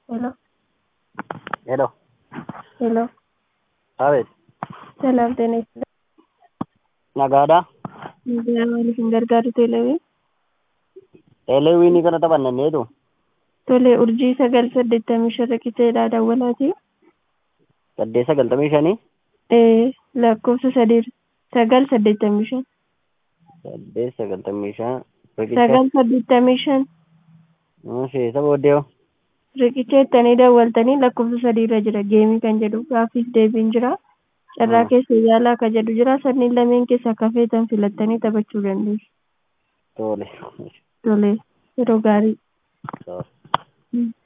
Hello, Hello, hello. ¿sabes? Selam tenis. Nagaadhaa. Nagaa maaliif hin gargaaru teeleewwi? Eleewwiinii kana taphanneetu Tole urjii 985 riqicheedhaa daawwalaati. 895 Lakkoofsa 985 895 riqicha 985 isa booddee'oo riqicha ittanii daawwaltanii lakkoofsa 3 irra jira geemii kan jedhu gaaffiif deebiin jira. Carraa keessa yaalaa akka jedhu jira. Sanniin lameen keessaa akka feetan filattanii taphachuu dandeessu. tole. Tole yeroo gaarii. Tole.